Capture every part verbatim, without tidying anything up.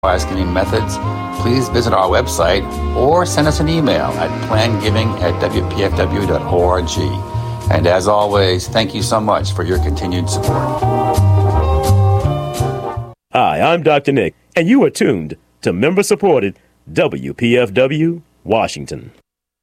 giving methods, please visit our website or send us an email at plangiving at w p f w dot org. And as always, thank you so much for your continued support. Hi, I'm Doctor Nick, and you are tuned to member-supported W P F W Washington.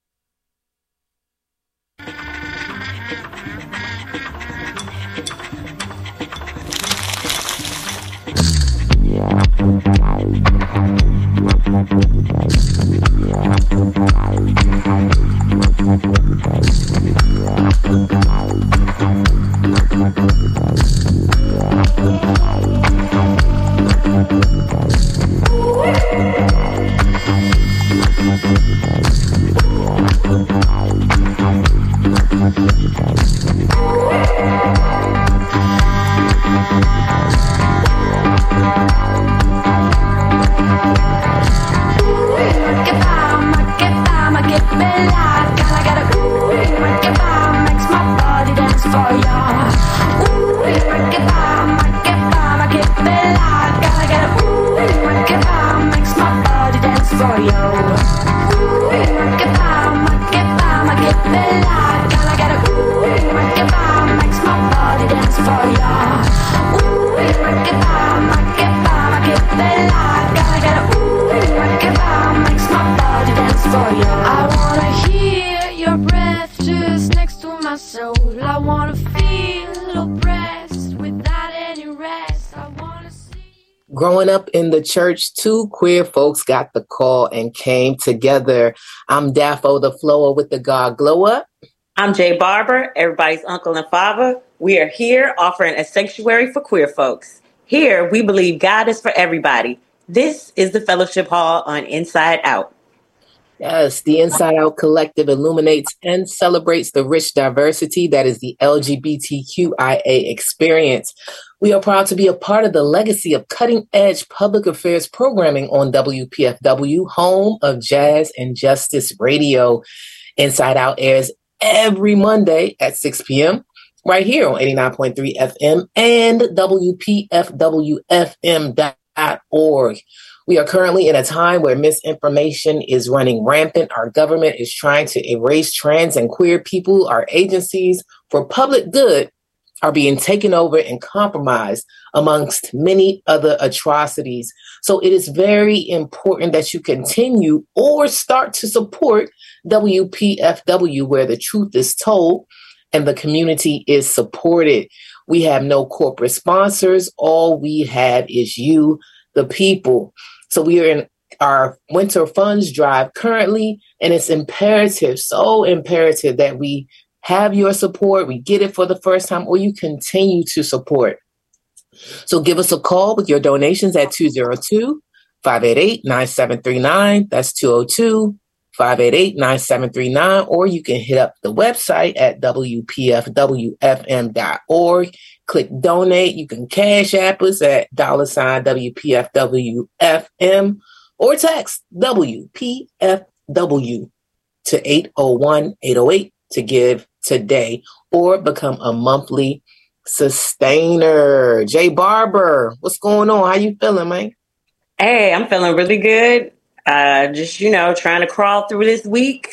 Growing up in the church, two queer folks got the call and came together. I'm Daffo the Flower with the God Glow Up. I'm Jay Barber, everybody's uncle and father. We are here offering a sanctuary for queer folks. Here, we believe God is for everybody. This is the Fellowship Hall on Inside Out. Yes, the Inside Out Collective illuminates and celebrates the rich diversity that is the L G B T Q I A experience. We are proud to be a part of the legacy of cutting-edge public affairs programming on W P F W, home of Jazz and Justice Radio. Inside Out airs every Monday at six p.m. right here on eighty-nine point three F M and W P F W F M dot org. We are currently in a time where misinformation is running rampant. Our government is trying to erase trans and queer people. Our agencies for public good are being taken over and compromised amongst many other atrocities. So it is very important that you continue or start to support W P F W, where the truth is told and the community is supported. We have no corporate sponsors. All we have is you, the people. So we are in our winter funds drive currently, and it's imperative, so imperative that we have your support. We get it for the first time, or you continue to support. So give us a call with your donations at two oh two, five eight eight, nine seven three nine. That's two oh two, five eight eight, nine seven three nine. Or you can hit up the website at W P F W F M dot org. Click donate. You can cash app us at dollar sign W P F W F M or text W P F W to eight oh one, eight oh eight to give today, or become a monthly sustainer. Jay Barber, what's going on? How you feeling, man? Hey, I'm feeling really good. Uh, just, you know, trying to crawl through this week.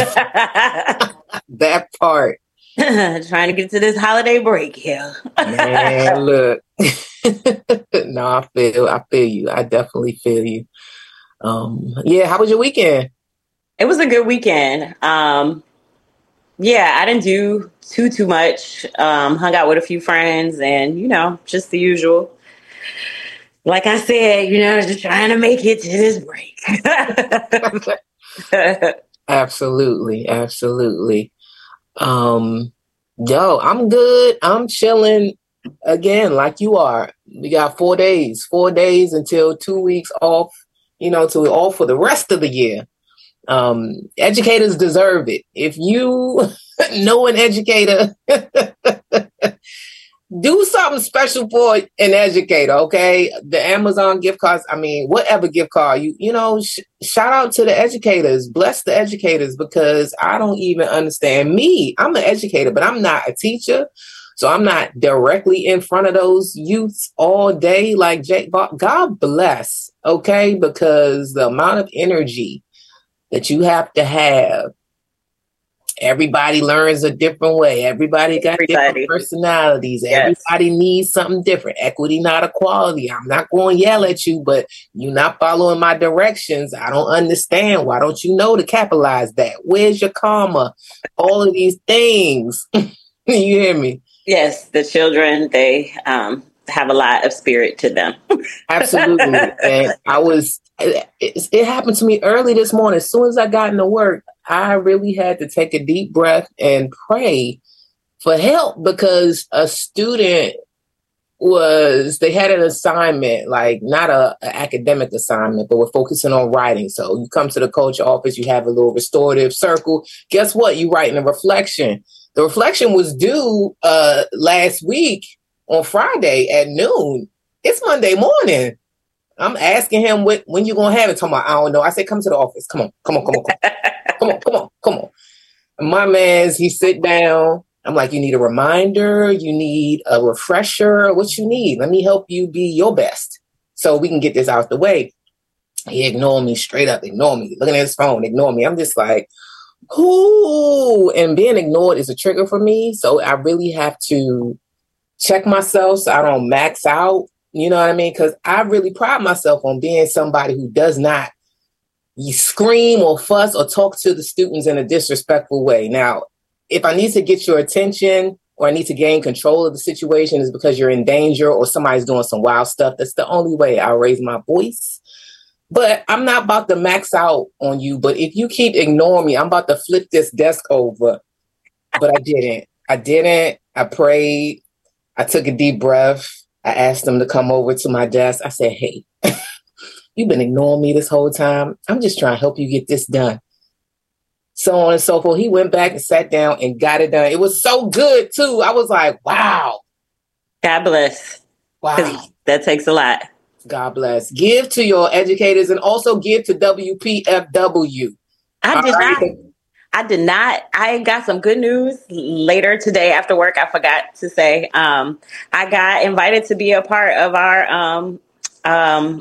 That part. Trying to get to this holiday break here. Man, look. No, I feel I feel you. I definitely feel you. Um, yeah, how was your weekend? It was a good weekend. Um, yeah, I didn't do too, too much. Um, hung out with a few friends and, you know, just the usual. Like I said, you know, just trying to make it to this break. Absolutely. Absolutely. Um, yo, I'm good. I'm chilling again, like you are. We got four days, four days until two weeks off, you know, till we're off for the rest of the year. Um, educators deserve it. If you know an educator, do something special for an educator, okay? The Amazon gift cards, I mean, whatever gift card, you you know, sh- shout out to the educators. Bless the educators, because I don't even understand. Me, I'm an educator, but I'm not a teacher. So I'm not directly in front of those youths all day like Jake. God bless, okay? Because the amount of energy that you have to have, everybody learns a different way. Everybody got everybody. different personalities. Yes. Everybody needs something different. Equity, not equality. I'm not going to yell at you, but you're not following my directions. I don't understand. Why don't you know to capitalize that? Where's your karma? All of these things. You hear me? Yes, the children, they um, have a lot of spirit to them. Absolutely. And I was, it, it, it happened to me early this morning. As soon as I got into work, I really had to take a deep breath and pray for help because a student was, they had an assignment, like not a, a academic assignment, but we're focusing on writing. So you come to the coach office, you have a little restorative circle. Guess what? You writing a reflection. The reflection was due uh, last week on Friday at noon. It's Monday morning. I'm asking him what, when you going to have it. Talking about, I don't know. I said, come to the office. Come on, come on, come on, come on, come on, come on, come on. And my man's, he sit down. I'm like, you need a reminder. You need a refresher. What you need? Let me help you be your best so we can get this out the way. He ignored me straight up, ignore me. Looking at his phone, ignore me. I'm just like, ooh. And being ignored is a trigger for me. So I really have to check myself so I don't max out. You know what I mean? Because I really pride myself on being somebody who does not you scream or fuss or talk to the students in a disrespectful way. Now, if I need to get your attention or I need to gain control of the situation is because you're in danger or somebody's doing some wild stuff, that's the only way I'll raise my voice. But I'm not about to max out on you. But if you keep ignoring me, I'm about to flip this desk over. But I didn't. I didn't. I prayed. I took a deep breath. I asked them to come over to my desk. I said, hey, you've been ignoring me this whole time. I'm just trying to help you get this done. So on and so forth. He went back and sat down and got it done. It was so good, too. I was like, wow. God bless. Wow. That takes a lot. God bless. Give to your educators and also give to W P F W. I did not. I did not. I got some good news later today after work. I forgot to say um, I got invited to be a part of our um, um,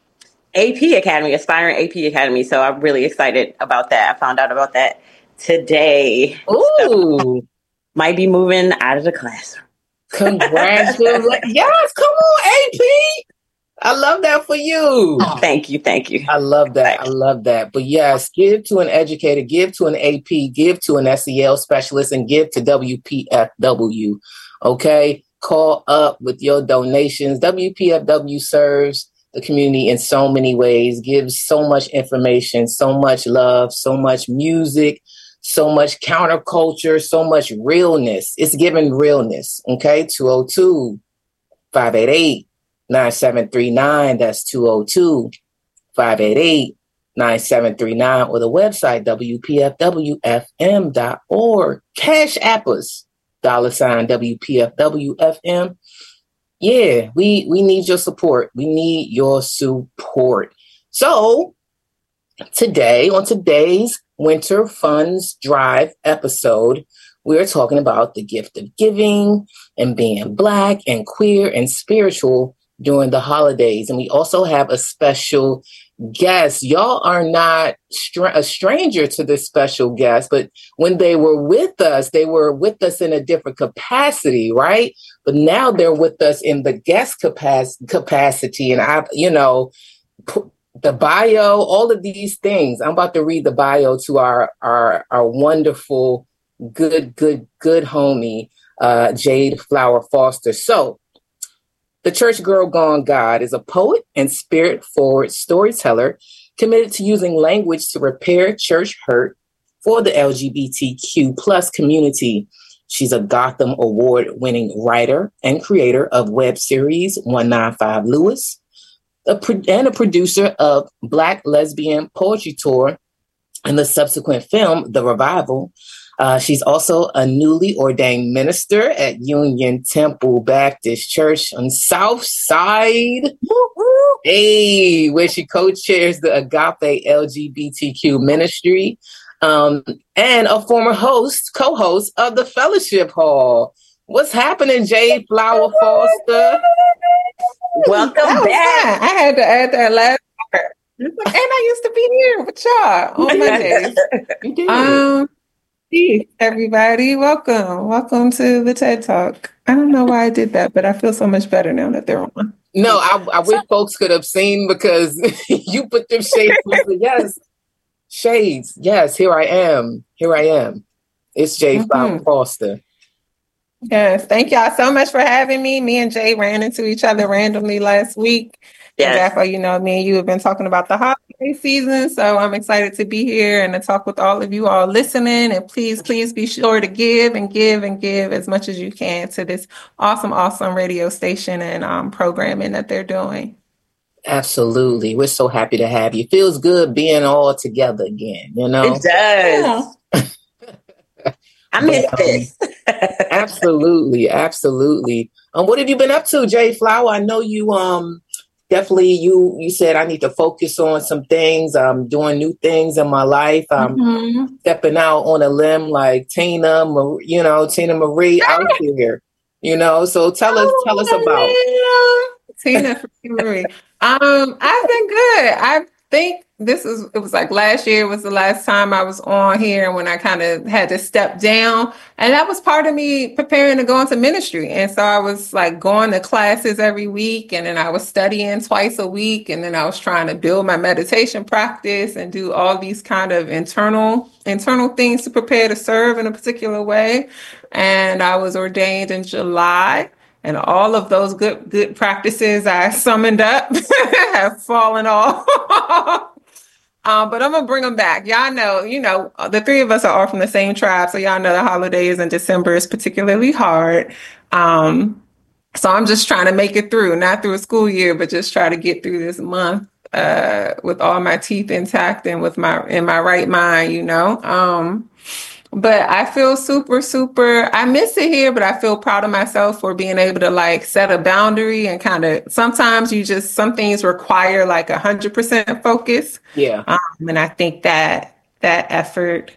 A P Academy, Aspiring A P Academy. So I'm really excited about that. I found out about that today. Ooh. So, might be moving out of the classroom. Congratulations. Yes, come on, A P. I love that for you. Oh, thank you. Thank you. I love that. I love that. But yes, give to an educator, give to an A P, give to an S E L specialist, and give to W P F W. Okay? Call up with your donations. W P F W serves the community in so many ways, gives so much information, so much love, so much music, so much counterculture, so much realness. It's giving realness. Okay? two oh two, five eight eight, nine seven three nine. That's two oh two, five eight eight, nine seven three nine, or the website W P F W F M dot org. Cash App us, dollar sign W P F W F M. Yeah, we, we need your support. We need your support. So today, on today's Winter Funds Drive episode, we're talking about the gift of giving and being Black and queer and spiritual during the holidays. And we also have a special guest. Y'all are not str- a stranger to this special guest, but when they were with us, they were with us in a different capacity, right? But now they're with us in the guest capac- capacity. And I, you know, p- the bio, all of these things. I'm about to read the bio to our, our, our wonderful, good, good, good homie, uh, Jade Flower Foster. So, the Church Girl Gone God is a poet and spirit-forward storyteller committed to using language to repair church hurt for the L G B T Q plus community. She's a Gotham Award-winning writer and creator of web series one ninety-five Lewis, a pro- and a producer of Black Lesbian Poetry Tour and the subsequent film, The Revival. Uh, she's also a newly ordained minister at Union Temple Baptist Church on South Side, hey, where she co-chairs the Agape L G B T Q ministry, um, and a former host, co-host of the Fellowship Hall. What's happening, Jade Flower Foster? Welcome back. Fun. I had to add that last part. And I used to be here with y'all on Mondays. You did. Um, peace, everybody. Welcome. Welcome to the TED Talk. I don't know why I did that, but I feel so much better now that they're on. No, I, I wish folks could have seen because you put them shades on. Yes. Shades. Yes, here I am. Here I am. It's Jade Flower Mhm. Foster. Yes, thank y'all so much for having me. Me and Jay ran into each other randomly last week. And Yes. therefore, you know, me and you have been talking about the holiday season. So I'm excited to be here and to talk with all of you all listening. And please, please be sure to give and give and give as much as you can to this awesome, awesome radio station and um, programming that they're doing. Absolutely. We're so happy to have you. Feels good being all together again, you know? It does. I miss But, um, this. Absolutely, absolutely. Um, what have you been up to, Jay Flower? I know you um definitely you you said I need to focus on some things. I'm doing new things in my life. I'm Mhm. stepping out on a limb like Tina, Mar- you know, Tina Marie out here. You know, so tell us tell us about. Tina Marie. Um, I've been good. I think this is it was like last year was the last time I was on here and when I kind of had to step down. And that was part of me preparing to go into ministry. And so I was like going to classes every week and then I was studying twice a week and then I was trying to build my meditation practice and do all these kind of internal internal things to prepare to serve in a particular way. And I was ordained in July. And all of those good good practices I summoned up have fallen off. um, but I'm gonna bring them back. Y'all know, you know, the three of us are all from the same tribe, so y'all know the holidays in December is particularly hard. Um, so I'm just trying to make it through, not through a school year, but just try to get through this month uh, with all my teeth intact and with my in my right mind, you know. Um, But I feel super, super, I miss it here, but I feel proud of myself for being able to like set a boundary and kind of, sometimes you just, some things require like a hundred percent focus. Yeah. Um, and I think that that effort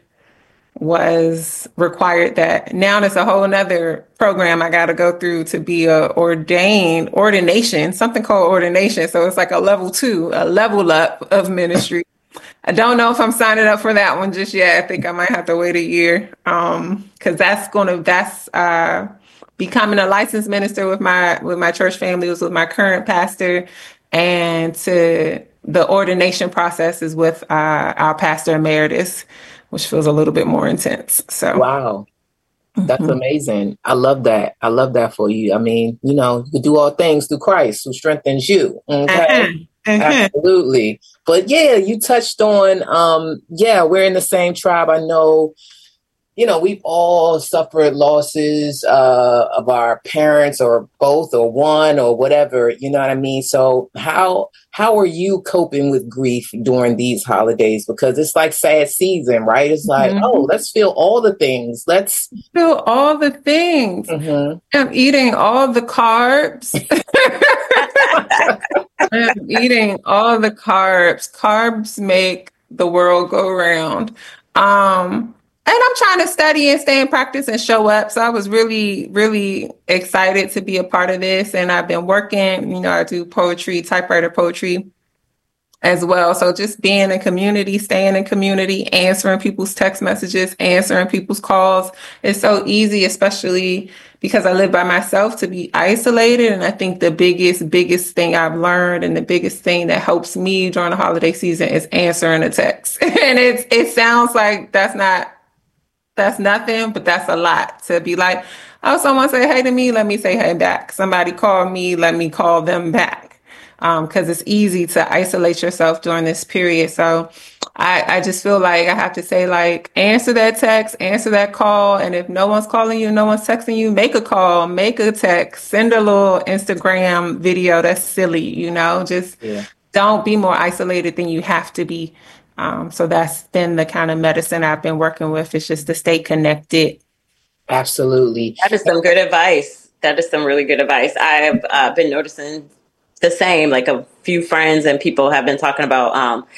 was required that now there's a whole nother program I got to go through to be a ordained ordination, something called ordination. So it's like a level two, a level up of ministry. I don't know if I'm signing up for that one just yet. I think I might have to wait a year um, because that's going to, that's uh, becoming a licensed minister with my, with my church family, was with my current pastor, and to the ordination process is with uh, our pastor emeritus, which feels a little bit more intense. So, Wow. That's Mhm. amazing. I love that. I love that for you. I mean, you know, you can do all things through Christ who strengthens you. Okay. Uh-huh. Uh-huh. Absolutely. But yeah, you touched on, um, yeah, we're in the same tribe. I know, you know, we've all suffered losses uh, of our parents or both or one or whatever, you know what I mean? So how how are you coping with grief during these holidays? Because it's like sad season, right? It's like, Mhm. oh, let's feel all the things. Let's Feel all the things. Mhm. I'm eating all the carbs. I'm eating all the carbs. Carbs make the world go round. Um, and I'm trying to study and stay in practice and show up. So I was really, really excited to be a part of this. And I've been working, you know, I do poetry, typewriter poetry as well. So just being in community, staying in community, answering people's text messages, answering people's calls. It's so easy, especially because I live by myself, to be isolated. And I think the biggest, biggest thing I've learned and the biggest thing that helps me during the holiday season is answering a text. And it's, it sounds like that's not, that's nothing, but that's a lot to be like, oh, someone say hey to me, let me say hey back. Somebody call me, let me call them back. Because um, it's easy to isolate yourself during this period. So I, I just feel like I have to say, like, answer that text, answer that call. And if no one's calling you, no one's texting you, make a call, make a text, send a little Instagram video that's silly, you know, just Yeah. don't be more isolated than you have to be. Um, so that's been the kind of medicine I've been working with. It's just to stay connected. Absolutely. That is some good advice. That is some really good advice. I have uh, been noticing the same, like a few friends and people have been talking about um,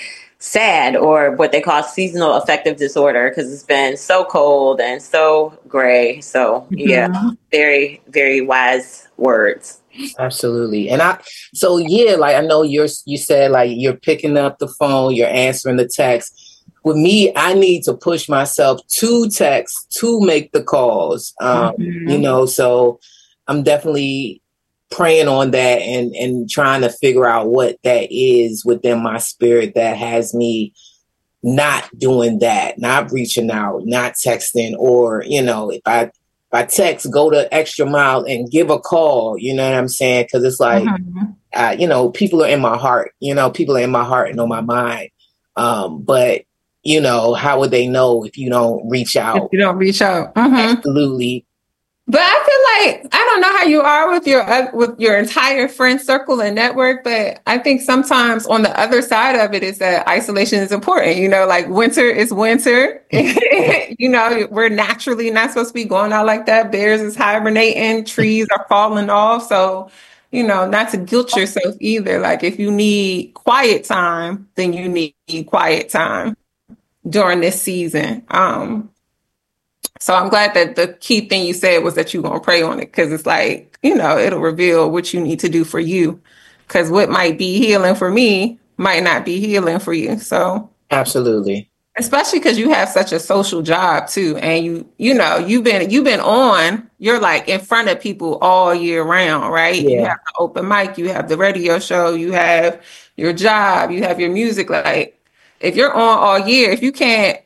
sad, or what they call seasonal affective disorder, because it's been so cold and so gray. So yeah, mm-hmm. very, very wise words. Absolutely. And I, so yeah, like I know you're, you said like you're picking up the phone, you're answering the text. With me, I need to push myself to text to make the calls. Um, mm-hmm. You know, so I'm definitely praying on that and, and trying to figure out what that is within my spirit that has me not doing that, not reaching out, not texting, or, you know, if I, I text, go the extra mile and give a call, you know what I'm saying? Because it's like, mm-hmm. uh, you know, people are in my heart, you know, people are in my heart and on my mind. Um, but, you know, how would they know if you don't reach out? If you don't reach out. Mm-hmm. Absolutely. But I feel like, I don't know how you are with your uh, with your entire friend circle and network, but I think sometimes on the other side of it is that isolation is important. You know, like winter is winter. You know, we're naturally not supposed to be going out like that. Bears is hibernating, trees are falling off. So, you know, not to guilt yourself either. Like if you need quiet time, then you need quiet time during this season. Um, So I'm glad that the key thing you said was that you're going to pray on it, because it's like, you know, it'll reveal what you need to do for you, because what might be healing for me might not be healing for you. So absolutely. Especially because you have such a social job too. And you, you know, you've been, you've been on, you're like in front of people all year round, right? Yeah. You have the open mic, you have the radio show, you have your job, you have your music. Like if you're on all year, if you can't,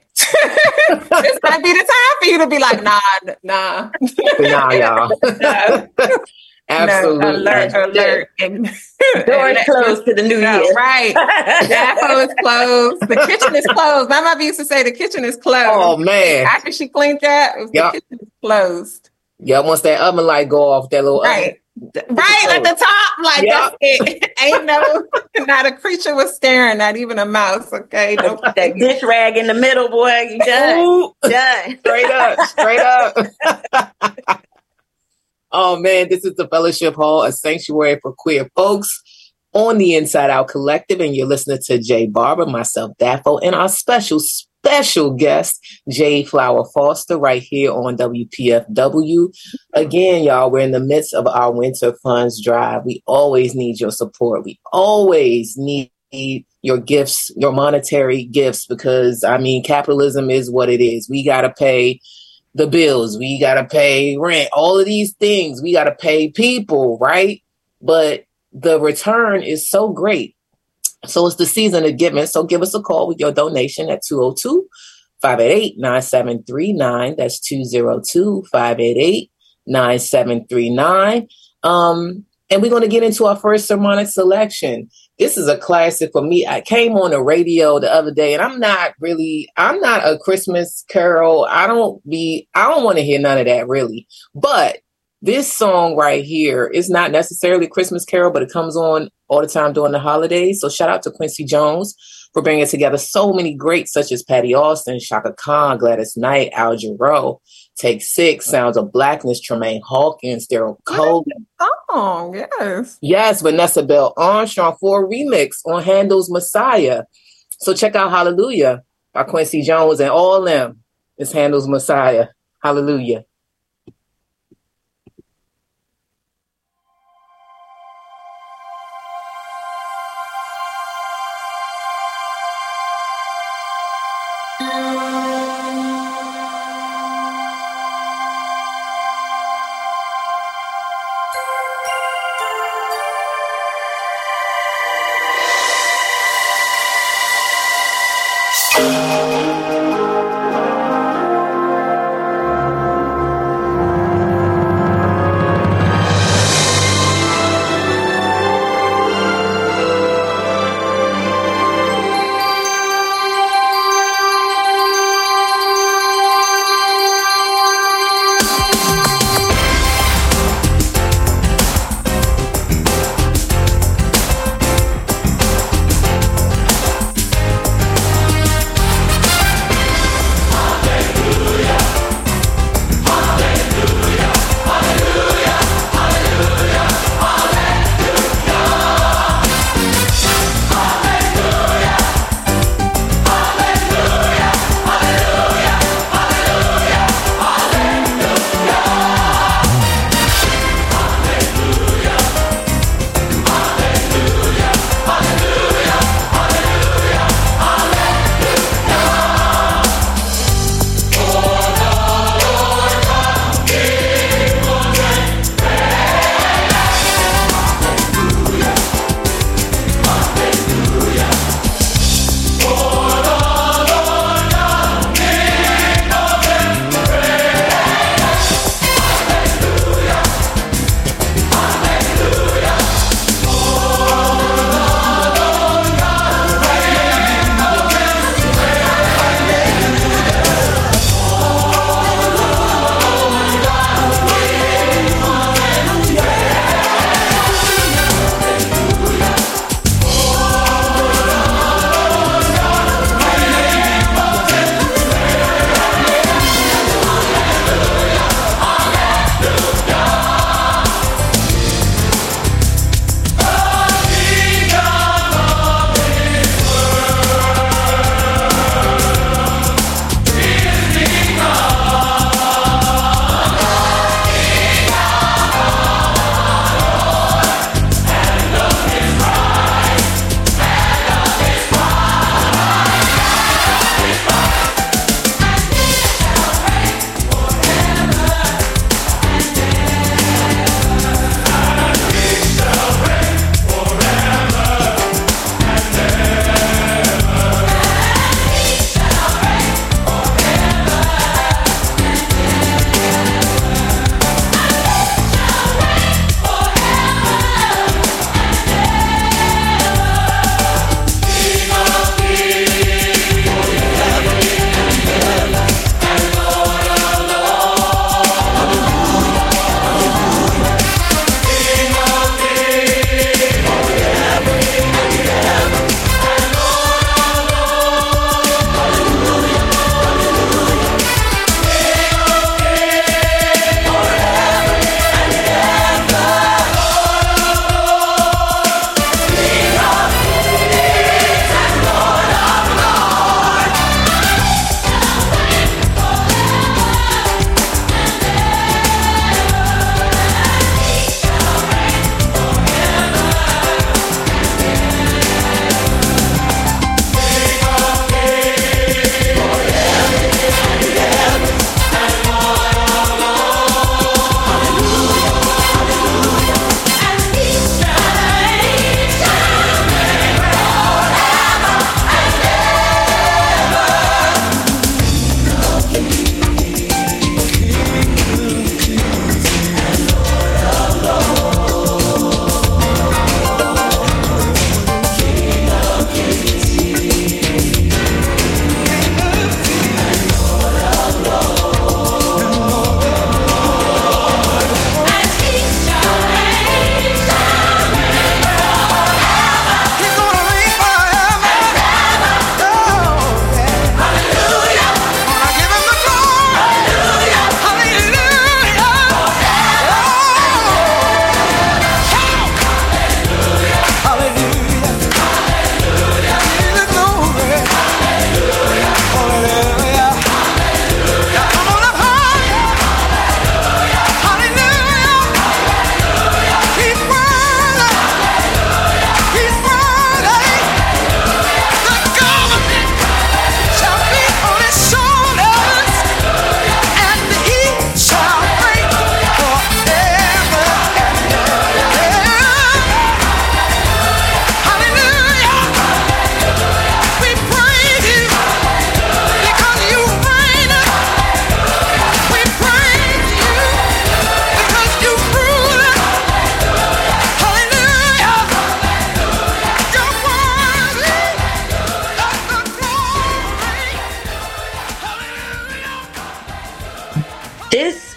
this might be the time for you to be like, nah, nah, nah, y'all. No. Absolutely. No, alert, alert. And, doors closed to the new no, year. Right. The apple is closed. The kitchen is closed. My mother used to say the kitchen is closed. Oh, man. After she cleaned that, yep. The kitchen is closed. Yeah, once that oven light go off, that little right. oven. Right at the top, like yep. That's it. Ain't no, not a creature was staring, not even a mouse. Okay, no, that dish rag in the middle, boy. You done? Ooh. Done. Straight up, straight up. Oh man, this is the Fellowship Hall, a sanctuary for queer folks on the Inside Out Collective, and you're listening to Jay Barber, myself, Daffo, and our special. Special guest, Jay Flower Foster, right here on W P F W. Again, y'all, we're in the midst of our winter funds drive. We always need your support. We always need your gifts, your monetary gifts, because, I mean, capitalism is what it is. We got to pay the bills. We got to pay rent, all of these things. We got to pay people, right? But the return is so great. So it's the season of giving. So give us a call with your donation at two oh two, five eight eight, nine seven three nine. That's two oh two, five eight eight, nine seven three nine. Um, and we're going to get into our first sermonic selection. This is a classic for me. I came on the radio the other day, and I'm not really, I'm not a Christmas carol. I don't be, I don't want to hear none of that really. But this song right here is not necessarily a Christmas carol, but it comes on all the time during the holidays. So shout out to Quincy Jones for bringing together so many greats such as Patty Austin, Shaka Khan, Gladys Knight, Al Jarreau, Take Six, Sounds of Blackness, Tremaine Hawkins, Daryl Colgan. Oh, yes. Yes, Vanessa Bell Armstrong for a remix on Handel's Messiah. So check out Hallelujah by Quincy Jones and all them. It's Handel's Messiah. Hallelujah.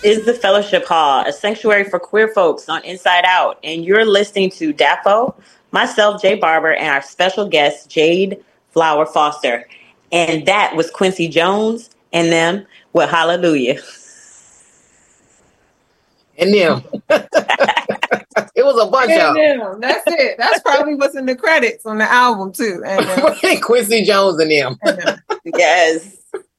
is the Fellowship Hall, a sanctuary for queer folks on Inside Out. And you're listening to Dapo, myself, Jay Barber, and our special guest, Jade Flower Foster. And that was Quincy Jones and them with Hallelujah. And them. It was a bunch and of them. them. That's it. That's probably what's in the credits on the album, too. And them. Quincy Jones and them. And them. Yes.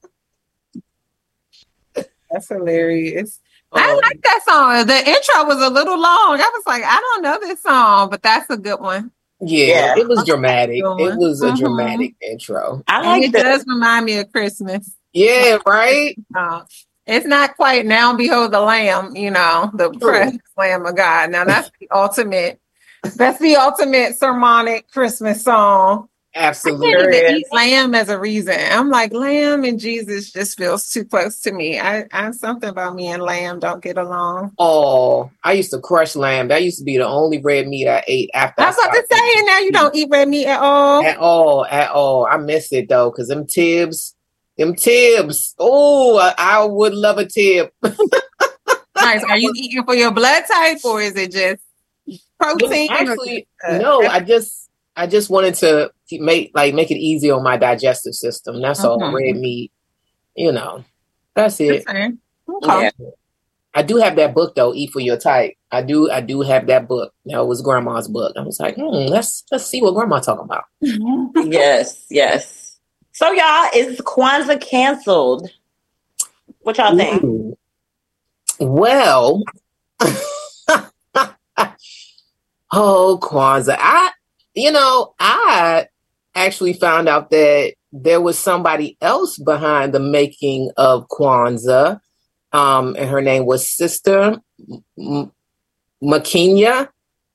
That's hilarious. Um, I like that song. The intro was a little long. I was like, I don't know this song, but that's a good one. Yeah, yeah. It was dramatic. It was a mm-hmm. dramatic intro. I like it. It does remind me of Christmas. Yeah, right? Uh, it's not quite Now Behold the Lamb, you know, the precious Lamb of God. Now that's the ultimate, that's the ultimate sermonic Christmas song. Absolutely. I can't even eat lamb as a reason. I'm like, lamb and Jesus just feels too close to me. I, I something about me and lamb don't get along. Oh, I used to crush lamb. That used to be the only red meat I ate after. I was about to say, and now you don't eat red meat at all. At all, at all. I miss it though, because them tibs, them tibs. Oh, I, I would love a tib. Nice. Are you eating for your blood type or is it just protein? Actually, or, uh, no, I just. I just wanted to make like make it easy on my digestive system. That's mm-hmm. all. Red meat, you know. That's it. Okay. Yeah. I do have that book though. Eat for Your Type. I do. I do have that book. That was Grandma's book. I was like, hmm, let's let's see what Grandma talking about. Yes, yes. So y'all, is Kwanzaa canceled? What y'all think? Ooh. Well, oh Kwanzaa, I. You know, I actually found out that there was somebody else behind the making of Kwanzaa, um, and her name was Sister M- Makinya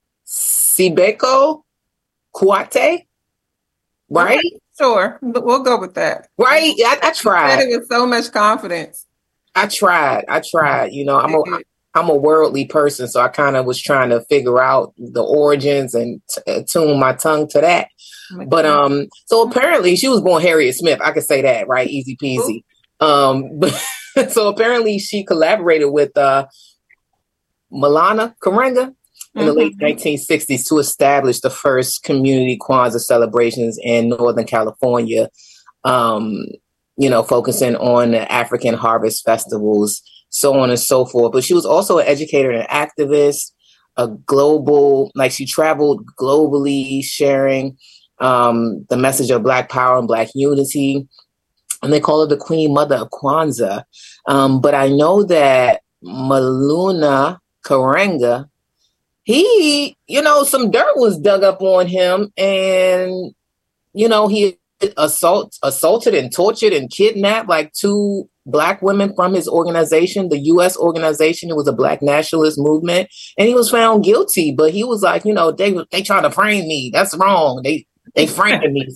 Sibeko Kuate, right? Okay, sure, we'll go with that. Right? I, I tried. I said it with so much confidence. I tried. I tried. You know, I'm a I'm a worldly person, so I kind of was trying to figure out the origins and t- tune my tongue to that. Oh but um, so apparently she was born Harriet Smith. I could say that, right? Easy peasy. Ooh. Um, but so apparently she collaborated with uh, Maulana Karenga in mm-hmm. the late nineteen sixties to establish the first community Kwanzaa celebrations in Northern California. Um, you know, focusing on the African harvest festivals, so on and so forth. But she was also an educator and an activist, a global, like she traveled globally sharing um, the message of Black power and Black unity. And they call her the Queen Mother of Kwanzaa. Um, but I know that Maulana Karenga, he, you know, some dirt was dug up on him and, you know, he assault, assaulted and tortured and kidnapped like two Black women from his organization, the U S organization. It was a Black nationalist movement, and he was found guilty. But he was like, you know, they they trying to frame me. That's wrong. They they framed me.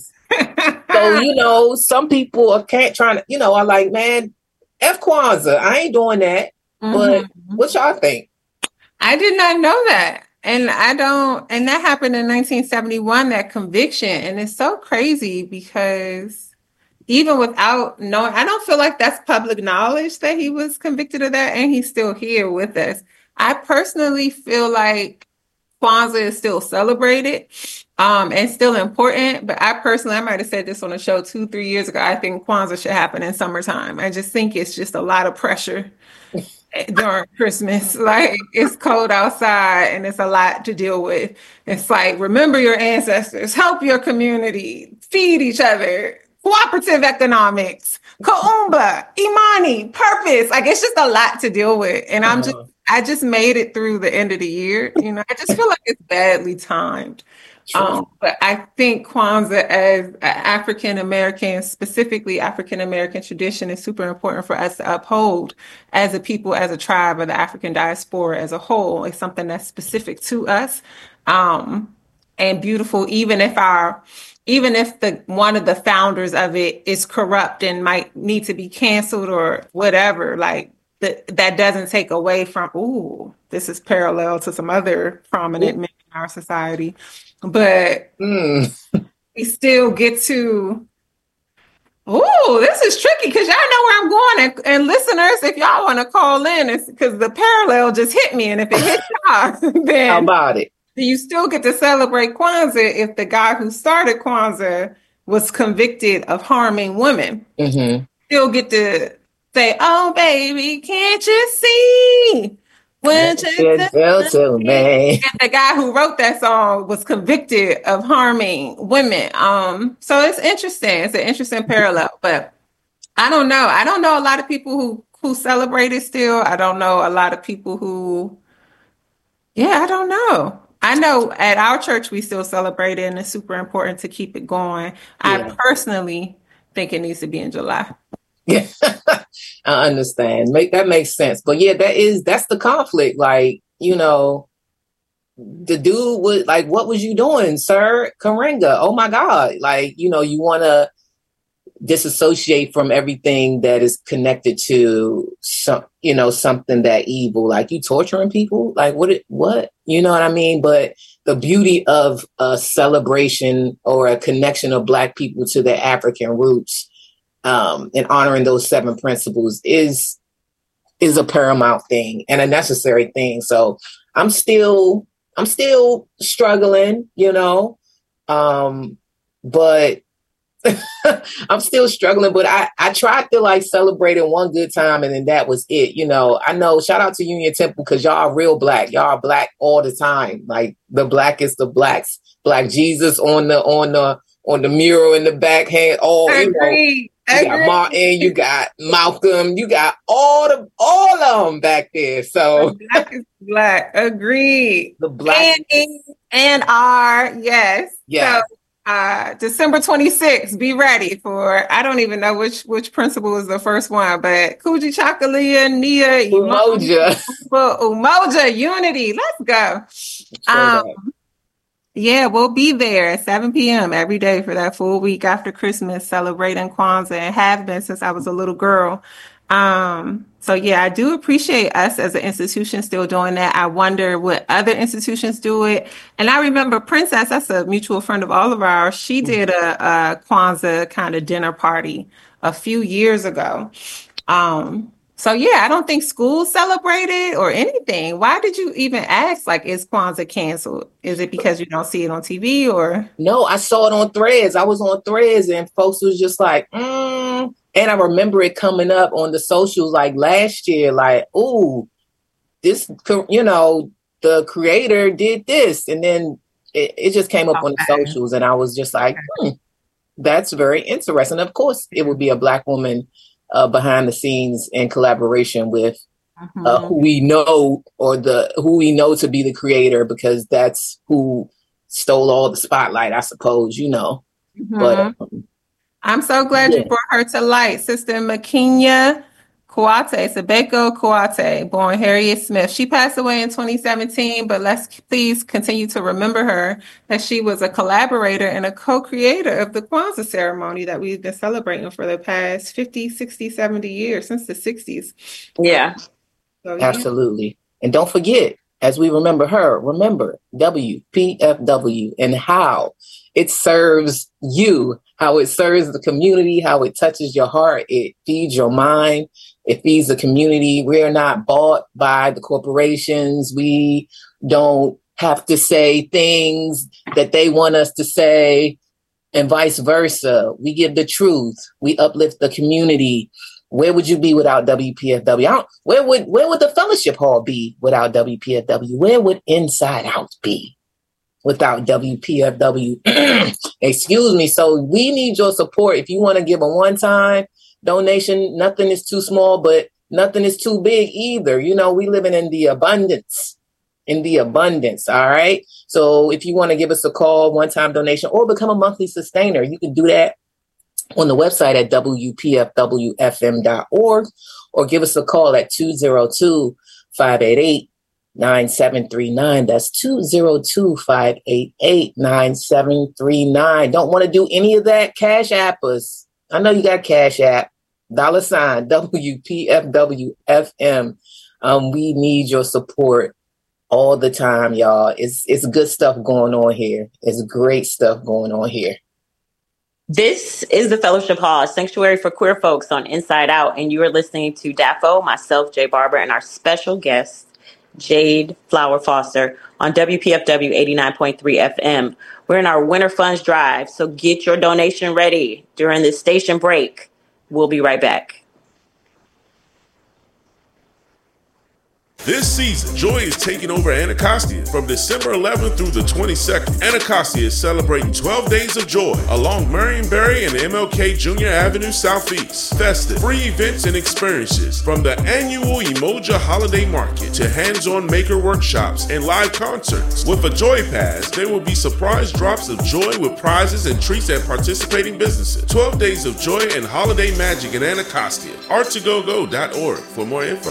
So you know, some people are can't trying to, you know, are like, man, F Kwanzaa. I ain't doing that. Mm-hmm. But what y'all think? I did not know that. And I don't, and that happened in nineteen seventy-one, that conviction. And it's so crazy because even without knowing, I don't feel like that's public knowledge that he was convicted of that and he's still here with us. I personally feel like Kwanzaa is still celebrated um, and still important. But I personally, I might have said this on a show two, three years ago. I think Kwanzaa should happen in summertime. I just think it's just a lot of pressure during Christmas. Like, it's cold outside and it's a lot to deal with. It's like, remember your ancestors, help your community, feed each other, cooperative economics, Kaumba, Imani, purpose. Like, it's just a lot to deal with. And I'm just, I just made it through the end of the year. You know, I just feel like it's badly timed. Um, but I think Kwanzaa as an African American, specifically African American tradition, is super important for us to uphold as a people, as a tribe, or the African diaspora as a whole. It's something that's specific to us, um, and beautiful. Even if our, even if the one of the founders of it is corrupt and might need to be canceled or whatever, like the, that doesn't take away from. Ooh, this is parallel to some other prominent ooh. men in our society. But mm. we still get to Ooh, this is tricky because y'all know where I'm going. And, and listeners, if y'all want to call in, it's because the parallel just hit me. And if it hits y'all, then how about it? Do you still get to celebrate Kwanzaa if the guy who started Kwanzaa was convicted of harming women? Mm-hmm. Still get to say, "Oh, baby, can't you see? When you tell me." And the guy who wrote that song was convicted of harming women. Um, so it's interesting. It's an interesting parallel, but I don't know. I don't know a lot of people who who celebrate it still. I don't know a lot of people who. Yeah, I don't know. I know at our church we still celebrate it, and it's super important to keep it going. Yeah. I personally think it needs to be in July. Yeah, I understand. Make that makes sense. But yeah, that is that's the conflict. Like, you know, the dude was like, "What was you doing, sir? Karenga? Oh my God!" Like, you know, you want to disassociate from everything that is connected to some, you know, something that evil. Like, you torturing people. Like, what? It, what? You know what I mean? But the beauty of a celebration or a connection of Black people to their African roots. Um, and honoring those seven principles is is a paramount thing and a necessary thing. So I'm still I'm still struggling, you know, um, but I'm still struggling. But I I tried to like celebrate it one good time, and then that was it. You know, I know. Shout out to Union Temple because y'all are real Black. Y'all are Black all the time. Like the Blackest of Blacks. Black Jesus on the on the on the mural in the back hand. All you know. You got Martin, you got Malcolm, you got all the all of them back there. So the Black is Black, agreed. The Black and, and are yes, yeah. So, uh, December twenty-sixth. Be ready for. I don't even know which which principle is the first one, but Kujichagulia, Nia, Umoja, Umoja, Unity. Let's go. Sure um, Yeah, we'll be there at seven p.m. every day for that full week after Christmas, celebrating Kwanzaa, and have been since I was a little girl. Um, so yeah, I do appreciate us as an institution still doing that. I wonder what other institutions do it. And I remember Princess, that's a mutual friend of all of ours. She did a, a Kwanzaa kind of dinner party a few years ago. Um, So yeah, I don't think schools celebrate it or anything. Why did you even ask, like, is Kwanzaa canceled? Is it because you don't see it on T V or? No, I saw it on Threads. I was on Threads and folks was just like, mm. And I remember it coming up on the socials like last year, like, ooh, this, you know, the creator did this. And then it, it just came up okay. on the socials and I was just like, hmm, that's very interesting. Of course, it would be a Black woman Uh, behind the scenes in collaboration with mm-hmm. uh, who we know or the who we know to be the creator, because that's who stole all the spotlight, I suppose, you know. Mm-hmm. But um, I'm so glad yeah. you brought her to light, Sister Makinya Kouate, Sebeko Kouate, born Harriet Smith. She passed away in twenty seventeen, but let's please continue to remember her, that she was a collaborator and a co-creator of the Kwanzaa ceremony that we've been celebrating for the past fifty, sixty, seventy years, since the sixties. Yeah. So, yeah. Absolutely. And don't forget, as we remember her, remember W P F W and how it serves you, how it serves the community, how it touches your heart, it feeds your mind. It feeds the community. We're not bought by the corporations. We don't have to say things that they want us to say, and vice versa. We give the truth. We uplift the community. Where would you be without W P F W? I don't, where would where would the fellowship hall be without W P F W? Where would Inside Out be without W P F W? Excuse me. So we need your support. If you want to give a one-time donation, nothing is too small, but nothing is too big either. You know, we living in the abundance, in the abundance. All right. So if you want to give us a call, one-time donation, or become a monthly sustainer, you can do that on the website at W P F W F M dot org, or give us a call at two oh two, five eight eight, nine seven three nine. That's two oh two, five eight eight, nine seven three nine. Don't want to do any of that? Cash App us. I know you got Cash App. Dollar sign W P F W F M. Um, we need your support all the time, y'all. It's it's good stuff going on here. It's great stuff going on here. This is the Fellowship Hall, a sanctuary for queer folks on Inside Out, and you are listening to D A F O, myself, Jay Barber, and our special guest, Jade Flower Foster, on W P F W eighty-nine point three F M. We're in our Winter Funds Drive, so get your donation ready during this station break. We'll be right back. This season, joy is taking over Anacostia. From December eleventh through the twenty-second, Anacostia is celebrating twelve days of joy along Marionberry and M L K Junior Avenue Southeast. Festive, free events and experiences, from the annual Emoja Holiday Market to hands-on maker workshops and live concerts. With a Joy Pass, there will be surprise drops of joy with prizes and treats at participating businesses. twelve days of joy and holiday magic in Anacostia. art to go go dot org for more info.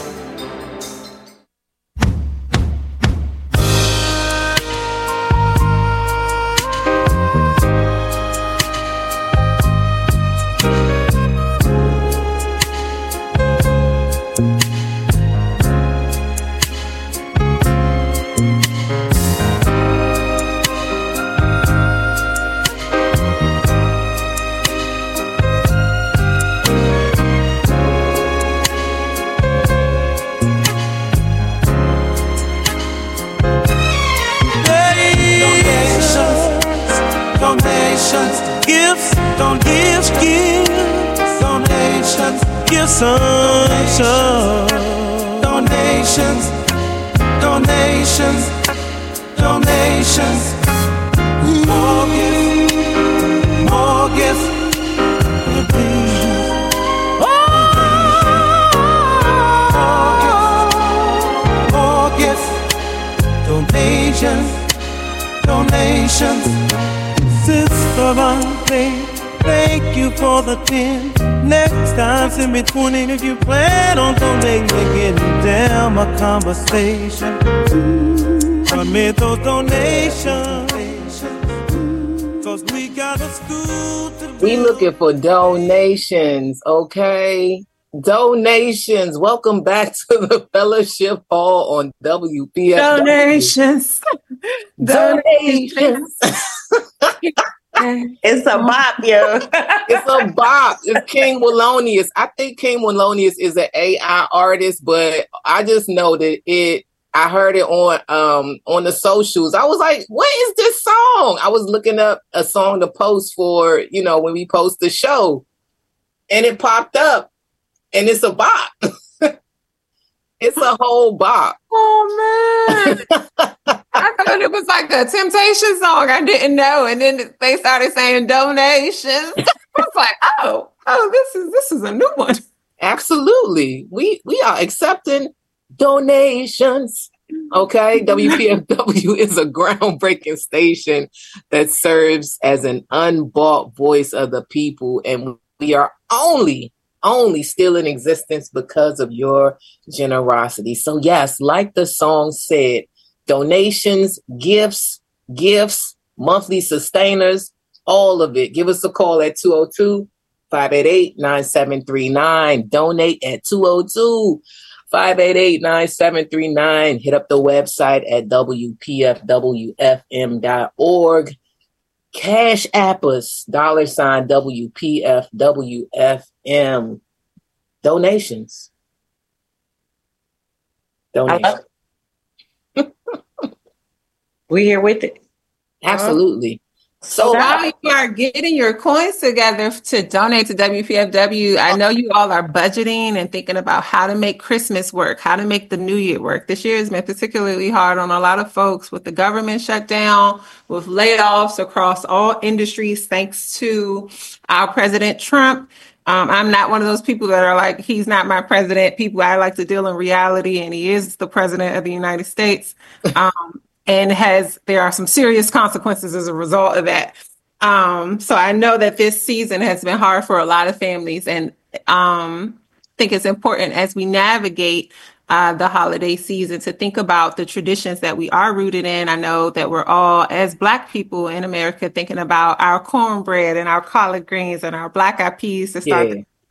Sunshine. Donations, donations, donations. More gifts, more gifts. More gifts, donations, donations. Sister Monday, thank you for the ten. Next time, send me twenty if you plan on donating and getting down my conversation. I made those donations, cause we got a school to build. We looking for donations, okay? Donations. Welcome back to the Fellowship Hall on W P F W. Donations. Donations. It's a bop, yo. It's a bop. It's King Wallonius. I think King Wallonius is an A I artist, but I just know that it. I heard it on um on the socials. I was like, "What is this song?" I was looking up a song to post for, you know, when we post the show, and it popped up, and it's a bop. It's a whole bop. Oh man. I thought it was like a Temptation song. I didn't know. And then they started saying donations. I was like, oh, oh, this is this is a new one. Absolutely. We we are accepting donations. Okay. W P F W is a groundbreaking station that serves as an unbought voice of the people. And we are only only still in existence because of your generosity. So yes, like the song said, donations, gifts, gifts, monthly sustainers, all of it. Give us a call at two oh two, five eight eight, nine seven three nine. Donate at two oh two, five eight eight, nine seven three nine. Hit up the website at W P F W F M dot org. Cash app us, dollar sign W P F W F M. Donations. Donations. We here with it. Absolutely. So while you are getting your coins together to donate to W P F W, I know you all are budgeting and thinking about how to make Christmas work, how to make the new year work. This year has been particularly hard on a lot of folks with the government shutdown, with layoffs across all industries, thanks to our President Trump. Um, I'm not one of those people that are like, he's not my president. People, I like to deal in reality, and he is the president of the United States. Um, and has there are some serious consequences as a result of that. Um, so I know that this season has been hard for a lot of families, and um, I think it's important as we navigate uh, the holiday season to think about the traditions that we are rooted in. I know that we're all, as Black people in America, thinking about our cornbread and our collard greens and our black eyed peas to start Yeah. the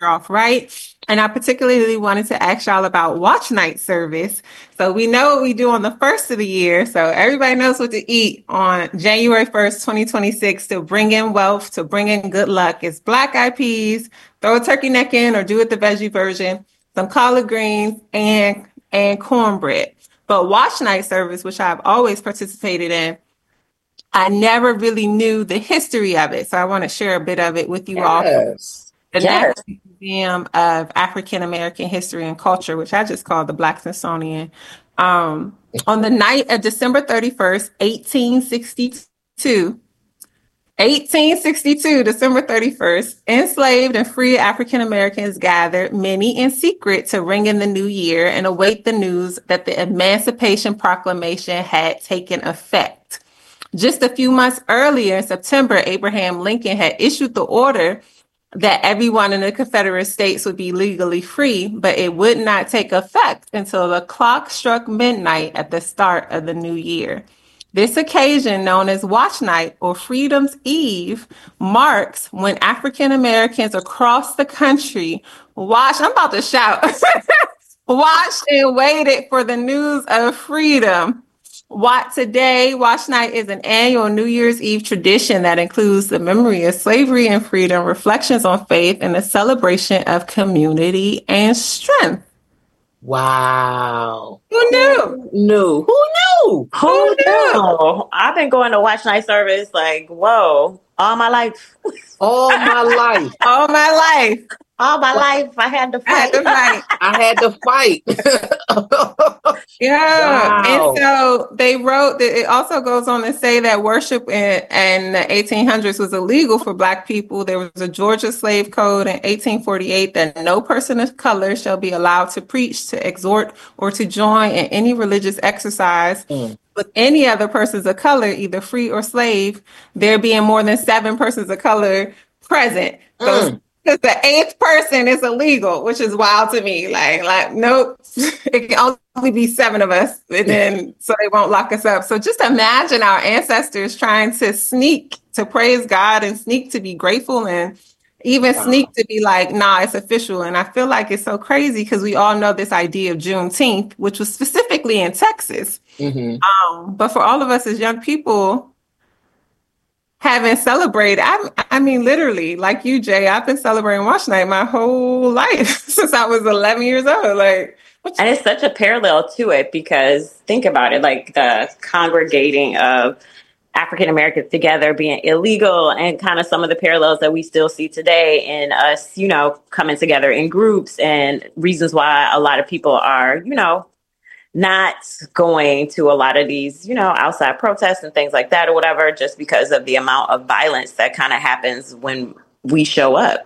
off right. And I particularly wanted to ask y'all about watch night service. So we know what we do on the first of the year. So everybody knows what to eat on January first, twenty twenty-six to bring in wealth, to bring in good luck. It's black eyed peas, throw a turkey neck in or do it the veggie version, some collard greens and, and cornbread. But watch night service, which I've always participated in, I never really knew the history of it. So I want to share a bit of it with you Yes. all. The Yes. National Museum of African American History and Culture, which I just call the Black Smithsonian, um, on the night of December thirty-first, eighteen sixty-two, eighteen sixty-two, December thirty-first, enslaved and free African Americans gathered, many in secret, to ring in the new year and await the news that the Emancipation Proclamation had taken effect. Just a few months earlier, in September, Abraham Lincoln had issued the order that everyone in the Confederate States would be legally free, but it would not take effect until the clock struck midnight at the start of the new year. This occasion, known as Watch Night or Freedom's Eve, marks when African Americans across the country watched, I'm about to shout, watched and waited for the news of freedom. What today, Watch Night is an annual New Year's Eve tradition that includes the memory of slavery and freedom, reflections on faith, and a celebration of community and strength. Wow. Who knew? Knew. Who knew? Who knew? I've been going to watch night service like, whoa, all my life. All my life. All my life. All my life, I had to I had fight. to fight. I had to fight. Yeah. Wow. And so they wrote that it also goes on to say that worship in, in the eighteen hundreds was illegal for Black people. There was a Georgia slave code in eighteen forty-eight that no person of color shall be allowed to preach, to exhort, or to join in any religious exercise Mm. with any other persons of color, either free or slave, there being more than seven persons of color present. So Mm. because the eighth person is illegal, which is wild to me. Like, like, nope, it can only be seven of us, and then so they won't lock us up. So just imagine our ancestors trying to sneak to praise God and sneak to be grateful and even Wow. sneak to be like, nah, it's official. And I feel like it's so crazy because we all know this idea of Juneteenth, which was specifically in Texas. Mhm. Um, but for all of us as young people, haven't celebrated. I, I mean, literally, like you, Jay, I've been celebrating Watch Night my whole life since I was eleven years old. Like, what And it's such a parallel to it because think about it, like the congregating of African Americans together being illegal and kind of some of the parallels that we still see today in us, you know, coming together in groups and reasons why a lot of people are, you know, not going to a lot of these, you know, outside protests and things like that or whatever, just because of the amount of violence that kind of happens when we show up.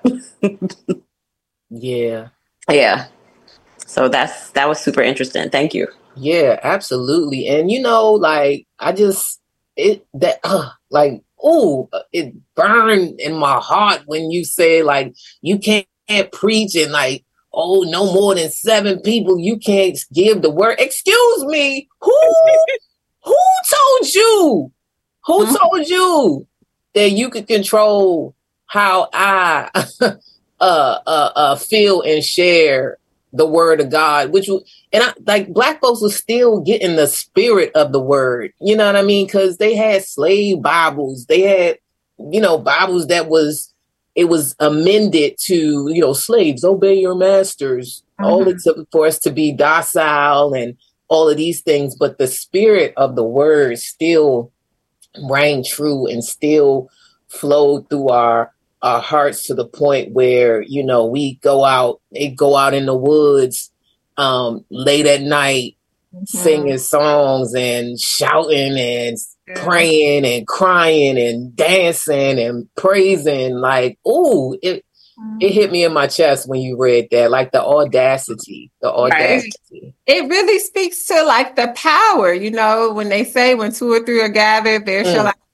Yeah. Yeah. So that's, that was super interesting. Thank you. Yeah, absolutely. And you know, like I just it that uh, like oh, it burned in my heart when you say like you can't preach and like oh, no more than seven people, you can't give the word. Excuse me, who who told you? Who Mhm. told you that you could control how I uh, uh, uh, feel and share the word of God? Which and I, like Black folks were still getting the spirit of the word. You know what I mean? Because they had slave Bibles, they had you know Bibles that was. It was amended to, you know, slaves, obey your masters, mm-hmm. all it's for us to be docile and all of these things. But the spirit of the word still rang true and still flowed through our, our hearts to the point where, you know, we go out, they go out in the woods um, late at night, mm-hmm. singing songs and shouting and praying and crying and dancing and praising. Like, ooh, it it hit me in my chest when you read that, like the audacity, the audacity. Right. It really speaks to like the power, you know, when they say when two or three are gathered, there mm. shall I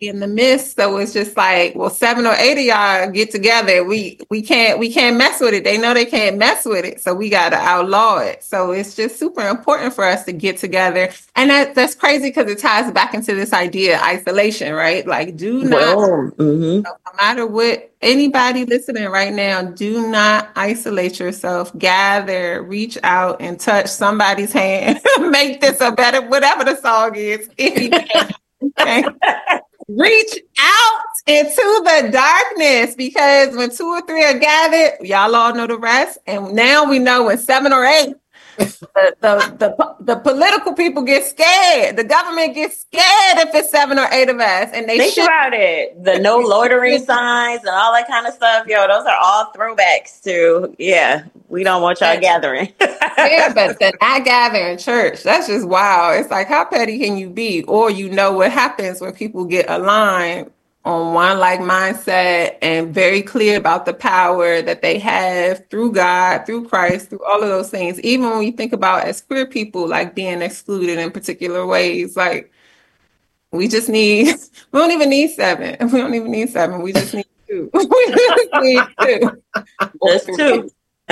in the midst. So it's just like, well, seven or eight of y'all get together. We we can't we can't mess with it. They know they can't mess with it. So we gotta outlaw it. So it's just super important for us to get together. And that that's crazy because it ties back into this idea of isolation, right? Like do not Well, mhm. no matter what anybody listening right now, do not isolate yourself. Gather, reach out and touch somebody's hand. Make this a better whatever the song is. If you can. Okay. Reach out into the darkness because when two or three are gathered, y'all all know the rest. And now we know when seven or eight, the, the, the, the political people get scared. The government gets scared if it's seven or eight of us. And they Think should. about it. The no loitering signs and all that kind of stuff. Yo, those are all throwbacks to, yeah, we don't want y'all gathering. Yeah, but the not gathering church, that's just wow. It's like, how petty can you be? Or you know what happens when people get aligned on one like mindset and very clear about the power that they have through God, through Christ, through all of those things. Even when we think about as queer people, like being excluded in particular ways, like we just need, we don't even need seven. We don't even need seven. We just need two. We just need two. Just two.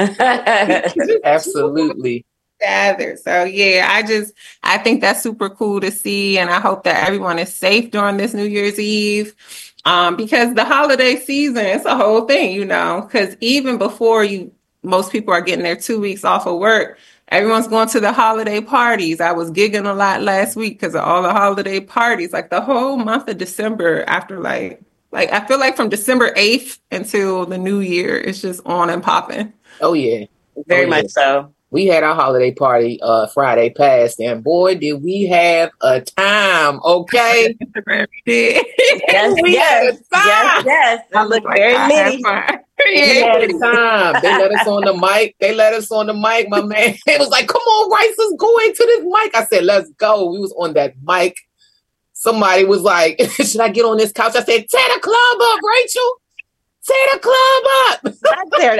Absolutely. Gather. So yeah, I just I think that's super cool to see, and I hope that everyone is safe during this New Year's Eve, um, because the holiday season is a whole thing, you know. Because even before you, most people are getting their two weeks off of work. Everyone's going to the holiday parties. I was gigging a lot last week because of all the holiday parties. Like the whole month of December, after like like I feel like from December eighth until the New Year, it's just on and popping. Oh yeah, Very oh, much yeah. so. We had our holiday party uh, Friday past, and boy, did we have a time, okay? Yes, we yes, had a time. yes, yes. It looked very litty. We had a time. They let us on the mic. They let us on the mic. My man, it was like, come on, Rice, let's go into this mic. I said, let's go. We was on that mic. Somebody was like, should I get on this couch? I said, tear the club up, Rachel. Tear the club up. I tear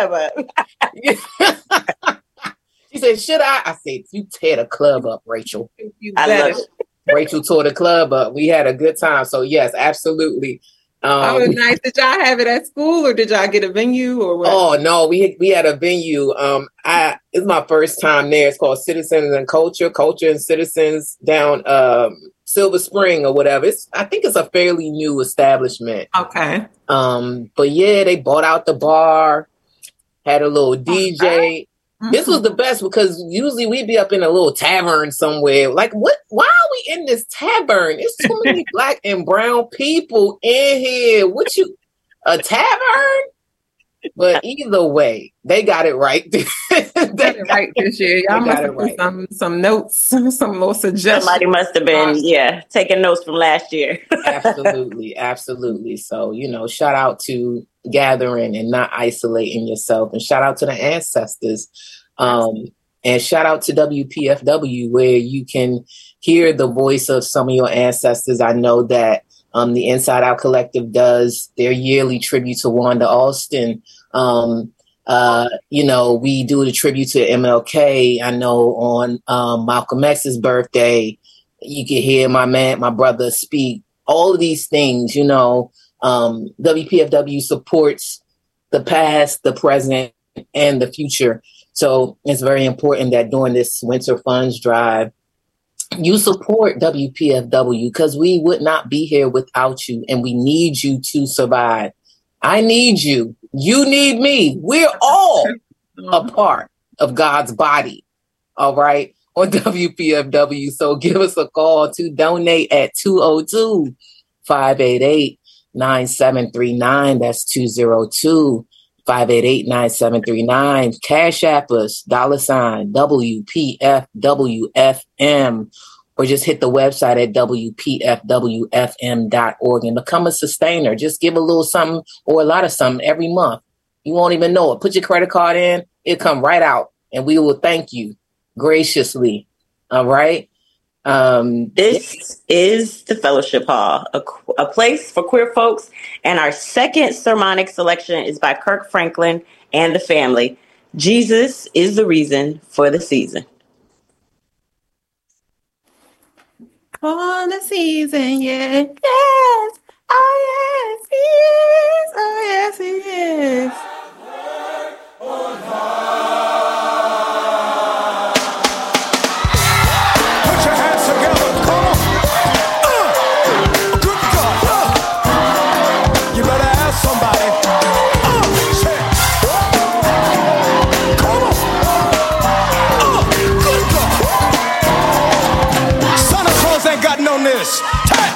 the club up. She said, should I? I said, you tear the club up, Rachel. You I better. love it. Rachel tore the club up. We had a good time. So yes, absolutely. Um, Oh, nice. Did y'all have it at school or did y'all get a venue or what? oh no, we had, we had a venue. Um, I it's my first time there. It's called Citizens and Culture, Culture and Citizens down um, Silver Spring or whatever. It's I think it's a fairly new establishment. Okay. Um, but yeah, they bought out the bar, had a little D J. Mm-hmm. This was the best because usually we'd be up in a little tavern somewhere. Like, what? Why are we in this tavern? There's too many black and brown people in here. What you, a tavern? But either way, they got it right. they got it right this year. Y'all must have put some, some notes, some little suggestions. Somebody must have been, yeah, taking notes from last year. Absolutely, absolutely. So, you know, shout out to gathering and not isolating yourself, and shout out to the ancestors, um, and shout out to W P F W, where you can hear the voice of some of your ancestors. I know that um, the Inside Out Collective does their yearly tribute to Wanda Alston. Um, uh, you know, we do the tribute to M L K. I know on um, Malcolm X's birthday, you can hear my man, my brother speak. All of these things, you know, um, W P F W supports the past, the present, and the future. So it's very important that during this winter funds drive, you support W P F W because we would not be here without you, and we need you to survive. I need you. You need me. We're all a part of God's body. All right. On W P F W. So give us a call to donate at two oh two, five eight eight, nine seven three nine. That's two oh two, five eight eight, nine seven three nine. Cash App us, dollar sign, W P F W F M. Or just hit the website at W P F W F M dot org and become a sustainer. Just give a little something or a lot of something every month. You won't even know it. Put your credit card in. It'll come right out. And we will thank you graciously. All right. Um, this is the Fellowship Hall, a, a place for queer folks. And our second sermonic selection is by Kirk Franklin and the family. Jesus is the reason for the season. for the season, yeah. Yes. Oh, yes, he is. Oh, yes, he is. Put your hands together. Come on. Uh, good God. Uh, you better ask somebody. Uh, say. Come on. Uh, good God. Santa Claus ain't got no this. Take.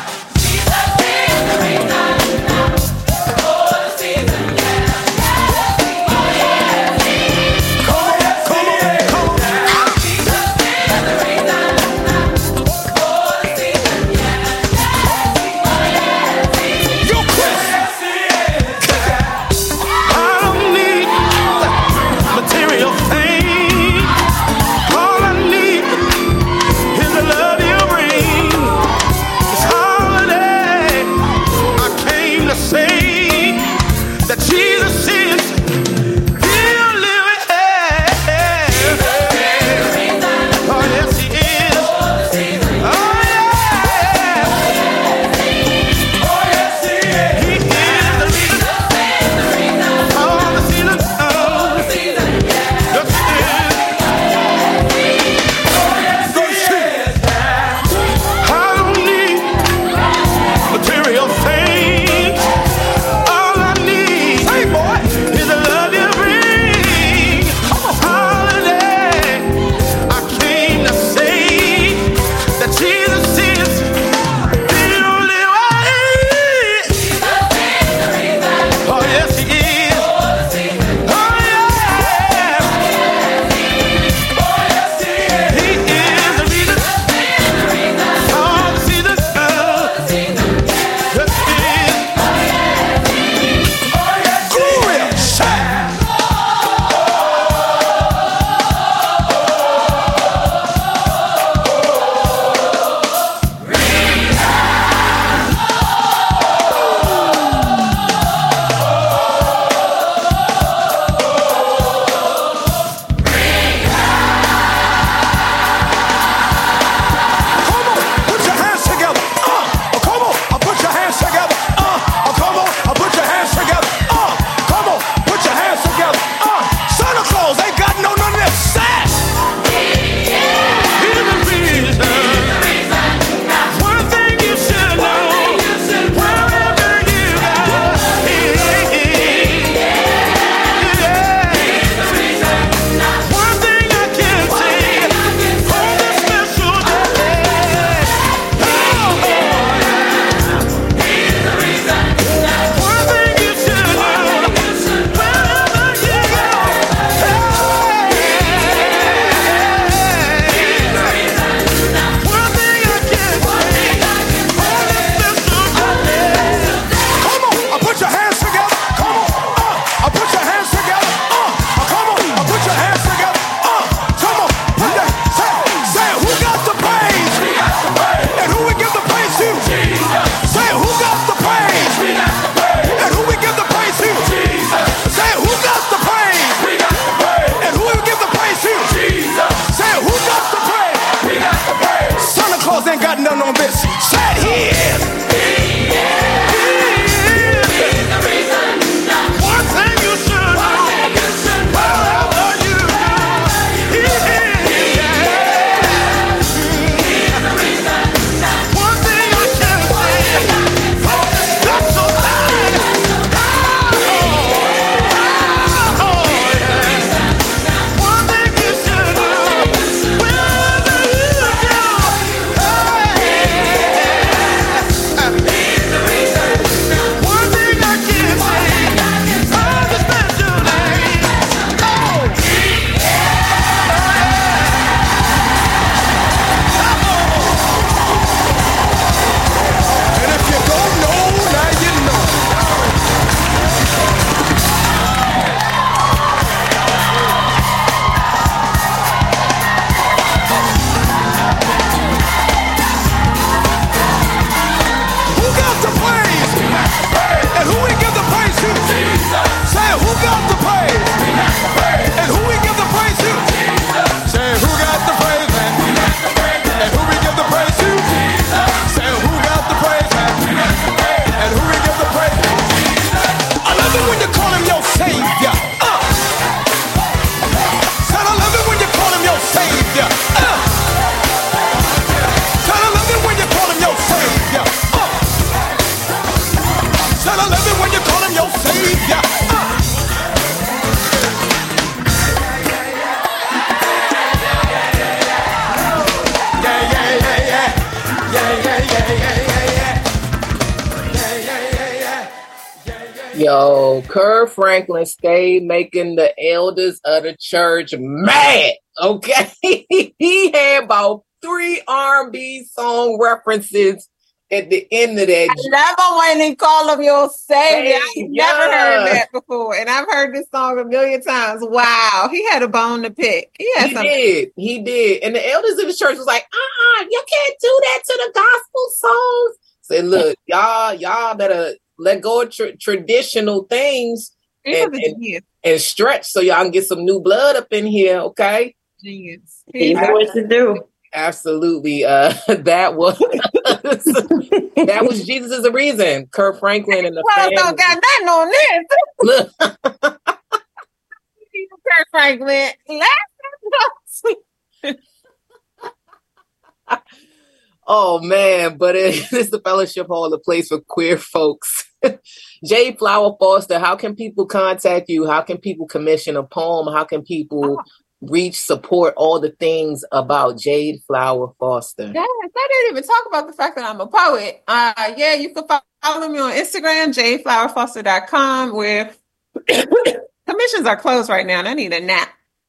Yo, Kirk Franklin stayed making the elders of the church mad. Okay, he had about three R and B song references at the end of that. I never when he called him your savior. I've yeah. never heard that before, and I've heard this song a million times. Wow, he had a bone to pick. He had He something. did. He did. And the elders of the church was like, uh-uh, you can't do that to the gospel songs. Said, look, y'all, y'all better let go of tra- traditional things and, and, and stretch so y'all can get some new blood up in here, okay? Genius. He knew what to do. Absolutely. Uh, that was that was Jesus is the reason. Kirk Franklin and the well, family. don't got nothing on this. Look. Kirk Franklin. Oh man, but it is the Fellowship Hall, the place for queer folks. Jade Flower Foster, how can people contact you? How can people commission a poem? How can people oh. reach, support, all the things about Jade Flower Foster? Yes, I didn't even talk about the fact that I'm a poet. Uh, yeah, you can follow me on Instagram, jade flower foster dot com, where commissions are closed right now, and I need a nap.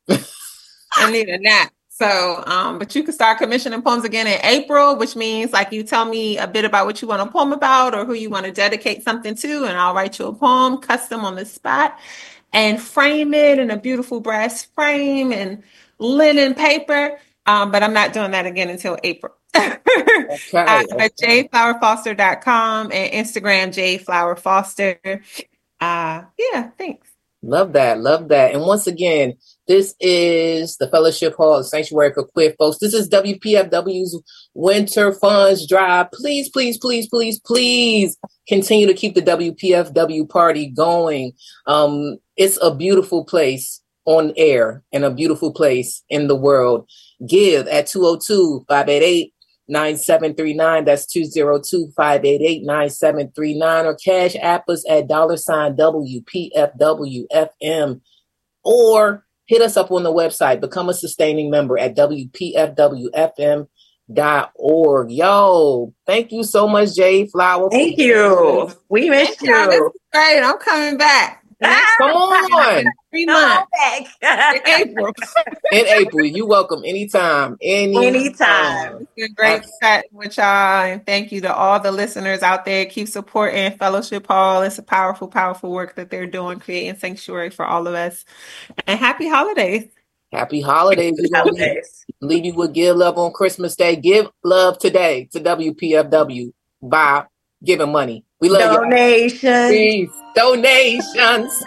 I need a nap. So, um, but you can start commissioning poems again in April, which means like you tell me a bit about what you want a poem about or who you want to dedicate something to, and I'll write you a poem custom on the spot and frame it in a beautiful brass frame and linen paper. Um, but I'm not doing that again until April. okay, uh, okay. jade flower foster dot com and Instagram, Jade Flower Foster. Uh, yeah, thanks. Love that. Love that. And once again, this is the Fellowship Hall, the Sanctuary for Queer Folks. This is W P F W's Winter Funds Drive. Please, please, please, please, please continue to keep the W P F W party going. Um, it's a beautiful place on air and a beautiful place in the world. Give at two oh two, five eight eight, nine seven three nine. That's two oh two, five eight eight, nine seven three nine, or cash app us at dollar sign W P F W F M, or hit us up on the website, become a sustaining member at W P F W F M dot org. Yo, thank you so much, Jade Flower. Thank you. We missed you. This is great. I'm coming back. Come on. Three months. In April. In April. You welcome anytime. Any anytime. It's been great chatting with y'all. And thank you to all the listeners out there. Keep supporting Fellowship Hall. It's a powerful, powerful work that they're doing, creating sanctuary for all of us. And happy holidays. Happy holidays. Happy holidays. Leave, leave you with Give Love on Christmas Day. Give love today to W P F W by giving money. We love donations. Please. Donations.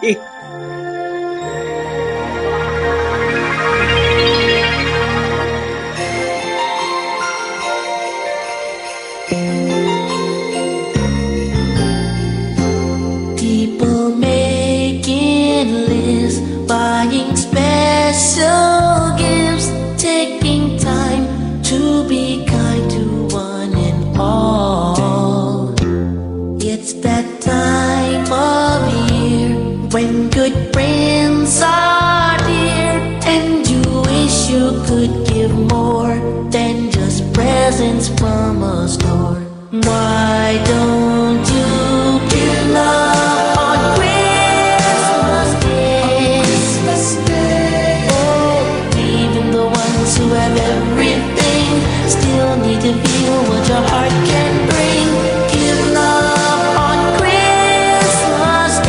People making lists, buying special gifts, taking time to be kind to one and all. It's that time of year when good friends are dear, and you wish you could give more than just presents from a store. Why don't you give love on Christmas Day? Christmas Day. Oh, even the ones who have everything still need to feel what your heart can bring. Give love on Christmas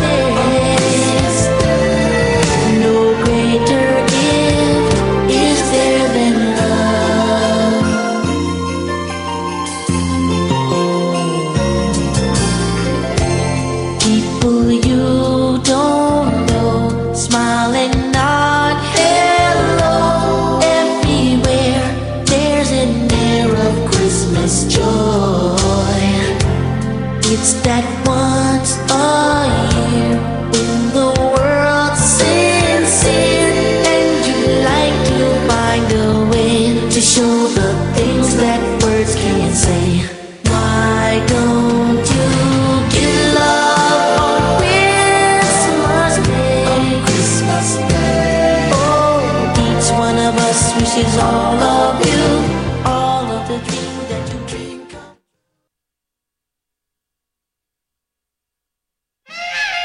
Day. No greater gift is there than love. People you don't know, smiling, nod hello. Everywhere there's an air of Christmas joy. It's that once a year when the world's sincere, and you like to find a way to show the things that words can't say. Why don't you give love on Christmas Day? On Christmas Day. Oh, each one of us wishes all of you, all of the dreams that you dream come.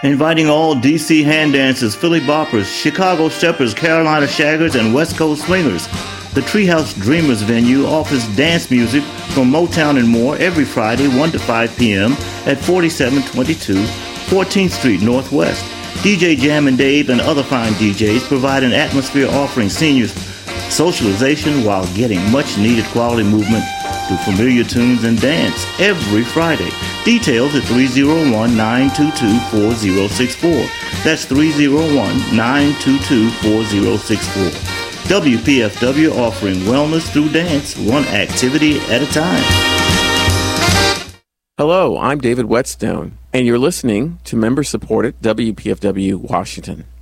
Inviting all D C hand dancers, Philly boppers, Chicago steppers, Carolina shaggers, and West Coast swingers. The Treehouse Dreamers venue offers dance music from Motown and more every Friday, one to five p.m. at forty-seven twenty-two fourteenth Street Northwest. D J Jam and Dave and other fine D Js provide an atmosphere offering seniors socialization while getting much-needed quality movement through familiar tunes and dance every Friday. Details at three oh one, nine two two, four oh six four. That's three oh one, nine two two, four oh six four. W P F W offering wellness through dance, one activity at a time. Hello, I'm David Whetstone, and you're listening to member-supported W P F W Washington.